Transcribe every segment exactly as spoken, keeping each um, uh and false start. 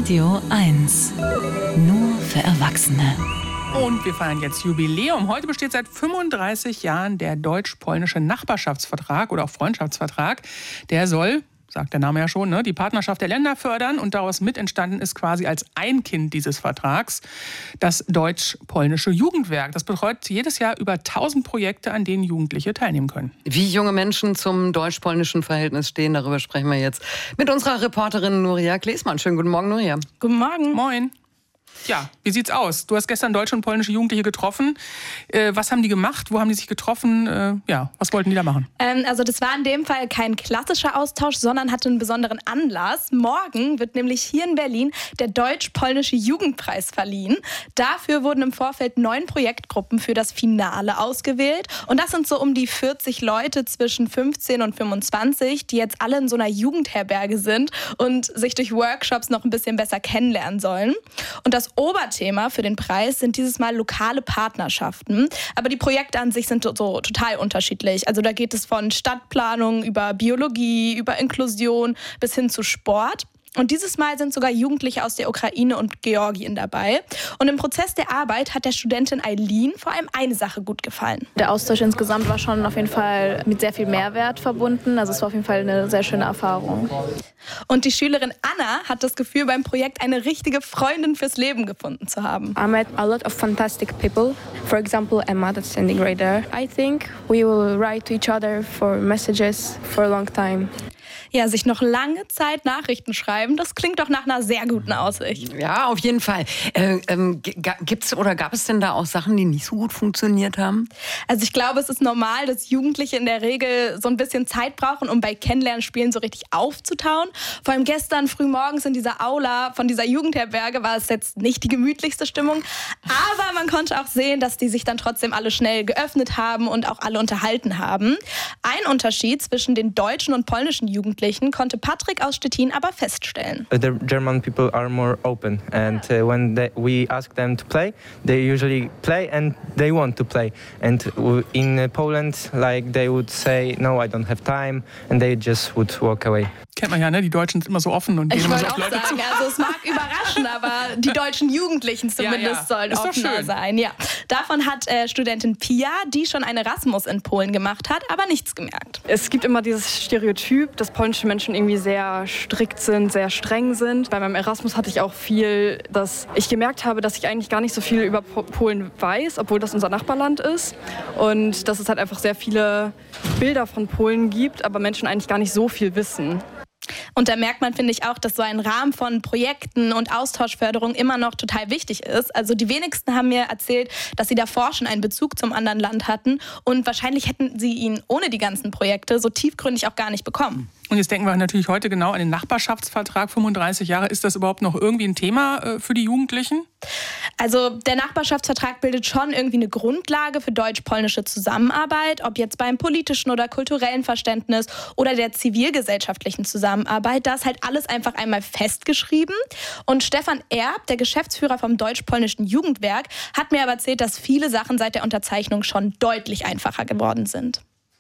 Radio eins. Nur für Erwachsene. Und wir feiern jetzt Jubiläum. Heute besteht seit fünfunddreißig Jahren der deutsch-polnische Nachbarschaftsvertrag oder auch Freundschaftsvertrag. Der soll, sagt der Name ja schon, ne, die Partnerschaft der Länder fördern. Und daraus mit entstanden ist quasi als ein Kind dieses Vertrags das deutsch-polnische Jugendwerk. Das betreut jedes Jahr über tausend Projekte, an denen Jugendliche teilnehmen können. Wie junge Menschen zum deutsch-polnischen Verhältnis stehen, darüber sprechen wir jetzt mit unserer Reporterin Nuria Klesmann. Schönen guten Morgen, Nuria. Guten Morgen. Moin. Ja, wie sieht's aus? Du hast gestern deutsche und polnische Jugendliche getroffen. Äh, was haben die gemacht? Wo haben die sich getroffen? Äh, ja, was wollten die da machen? Ähm, also das war in dem Fall kein klassischer Austausch, sondern hatte einen besonderen Anlass. Morgen wird nämlich hier in Berlin der deutsch-polnische Jugendpreis verliehen. Dafür wurden im Vorfeld neun Projektgruppen für das Finale ausgewählt. Und das sind so um die vierzig Leute zwischen fünfzehn und fünfundzwanzig, die jetzt alle in so einer Jugendherberge sind und sich durch Workshops noch ein bisschen besser kennenlernen sollen. Und das Oberthema für den Preis sind dieses Mal lokale Partnerschaften. Aber die Projekte an sich sind so, so total unterschiedlich. Also da geht es von Stadtplanung über Biologie, über Inklusion bis hin zu Sport. Und dieses Mal sind sogar Jugendliche aus der Ukraine und Georgien dabei. Und im Prozess der Arbeit hat der Studentin Eileen vor allem eine Sache gut gefallen. Der Austausch insgesamt war schon auf jeden Fall mit sehr viel Mehrwert verbunden. Also es war auf jeden Fall eine sehr schöne Erfahrung. Und die Schülerin Anna hat das Gefühl, beim Projekt eine richtige Freundin fürs Leben gefunden zu haben. I met a lot of fantastic people. For example, Emma, that's standing right there. I think we will write to each other for messages for a long time. Ja, sich noch lange Zeit Nachrichten schreiben, das klingt doch nach einer sehr guten Aussicht. Ja, auf jeden Fall. Äh, ähm, gibt's oder gab es denn da auch Sachen, die nicht so gut funktioniert haben? Also ich glaube, es ist normal, dass Jugendliche in der Regel so ein bisschen Zeit brauchen, um bei Kennenlernspielen so richtig aufzutauen. Vor allem gestern früh morgens in dieser Aula von dieser Jugendherberge war es jetzt nicht die gemütlichste Stimmung. Aber man konnte auch sehen, dass die sich dann trotzdem alle schnell geöffnet haben und auch alle unterhalten haben. Ein Unterschied zwischen den deutschen und polnischen Jugendlichen konnte Patrick aus Stettin aber feststellen. The German people are more open and uh, when they, we ask them to play, they usually play and they want to play. And in Poland, like they would say, no, I don't have time, and they just would walk away. Kennt man ja, ne? Die Deutschen sind immer so offen und gehen ich immer so wollte auf auch Leute sagen, zu. also es mag überraschen, aber die deutschen Jugendlichen zumindest Ja, ja. sollen Ist doch offener schön. sein. Ja. Davon hat äh, Studentin Pia, die schon einen Erasmus in Polen gemacht hat, aber nichts gemerkt. Es gibt immer dieses Stereotyp, dass polnische Menschen irgendwie sehr strikt sind, sehr streng sind. Bei meinem Erasmus hatte ich auch viel, dass ich gemerkt habe, dass ich eigentlich gar nicht so viel über Polen weiß, obwohl das unser Nachbarland ist. Und dass es halt einfach sehr viele Bilder von Polen gibt, aber Menschen eigentlich gar nicht so viel wissen. Und da merkt man, finde ich, auch, dass so ein Rahmen von Projekten und Austauschförderung immer noch total wichtig ist. Also die wenigsten haben mir erzählt, dass sie davor schon einen Bezug zum anderen Land hatten. Und wahrscheinlich hätten sie ihn ohne die ganzen Projekte so tiefgründig auch gar nicht bekommen. Und jetzt denken wir natürlich heute genau an den Nachbarschaftsvertrag, fünfunddreißig Jahre. Ist das überhaupt noch irgendwie ein Thema äh, für die Jugendlichen? Also der Nachbarschaftsvertrag bildet schon irgendwie eine Grundlage für deutsch-polnische Zusammenarbeit, ob jetzt beim politischen oder kulturellen Verständnis oder der zivilgesellschaftlichen Zusammenarbeit. Da ist halt alles einfach einmal festgeschrieben. Und Stefan Erb, der Geschäftsführer vom deutsch-polnischen Jugendwerk, hat mir aber erzählt, dass viele Sachen seit der Unterzeichnung schon deutlich einfacher geworden sind.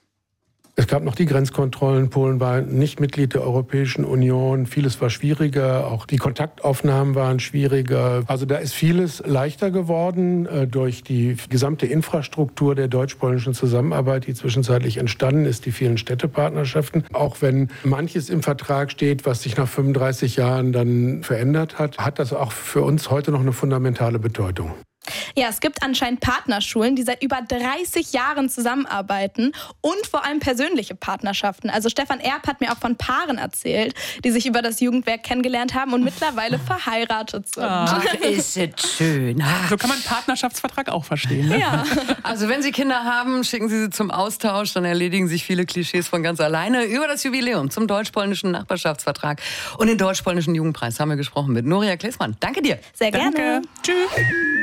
Es gab noch die Grenzkontrollen. Polen war nicht Mitglied der Europäischen Union. Vieles war schwieriger. Auch die Kontaktaufnahmen waren schwieriger. Also da ist vieles leichter geworden äh, durch die gesamte Infrastruktur der deutsch-polnischen Zusammenarbeit, die zwischenzeitlich entstanden ist, die vielen Städtepartnerschaften. Auch wenn manches im Vertrag steht, was sich nach fünfunddreißig Jahren dann verändert hat, hat das auch für uns heute noch eine fundamentale Bedeutung. Ja, es gibt anscheinend Partnerschulen, die seit über dreißig Jahren zusammenarbeiten und vor allem persönliche Partnerschaften. Also Stefan Erb hat mir auch von Paaren erzählt, die sich über das Jugendwerk kennengelernt haben und mittlerweile verheiratet sind. Ach, ist es schön. So kann man einen Partnerschaftsvertrag auch verstehen. Ne? Ja. Also wenn Sie Kinder haben, schicken Sie sie zum Austausch, dann erledigen sich viele Klischees von ganz alleine. Über das Jubiläum zum deutsch-polnischen Nachbarschaftsvertrag und den deutsch-polnischen Jugendpreis haben wir gesprochen mit Nuria Klesmann. Danke dir. Sehr gerne. Danke. Tschüss.